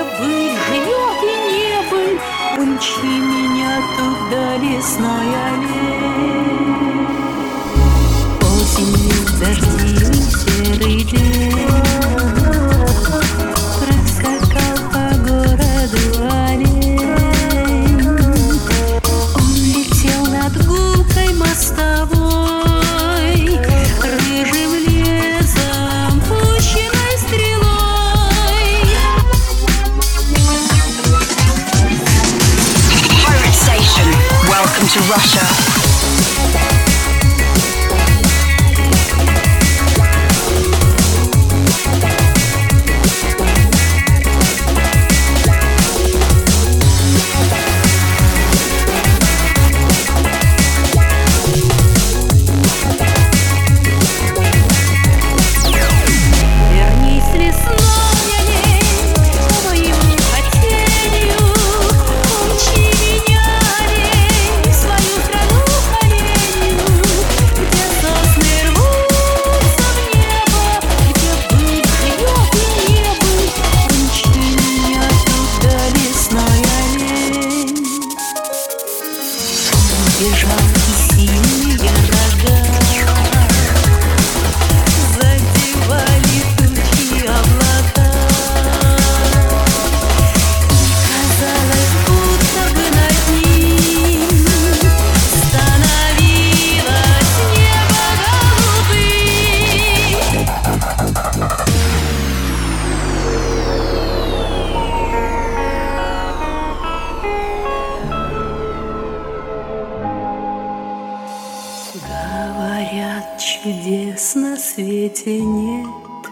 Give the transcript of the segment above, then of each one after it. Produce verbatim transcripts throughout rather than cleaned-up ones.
быль живет и не быль, умчи меня туда, лесной аллей. Осенью дождливый серый день проскакал по городу олень. Он летел над гулкой мостовой, рыжим лесом, пущенной стрелой. Pirate Station, welcome to Russia. Бежал и синие рога задевали тучи облака. Казалось, будто бы над ним становилось небо голубым. Говорят, чудес на свете нет,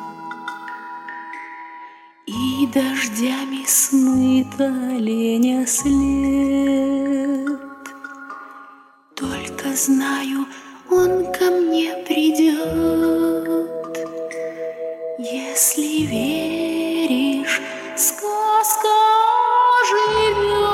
и дождями смыт оленя след. Только знаю, он ко мне придет. Если веришь, сказка живет.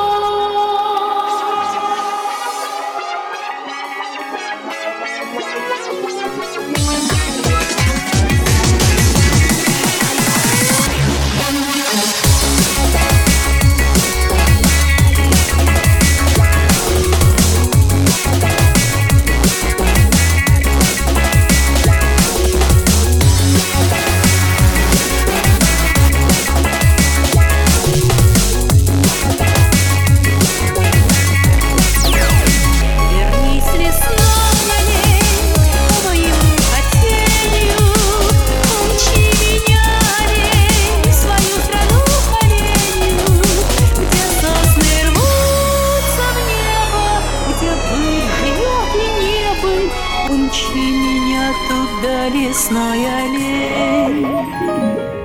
Умчи меня туда, лесной олень.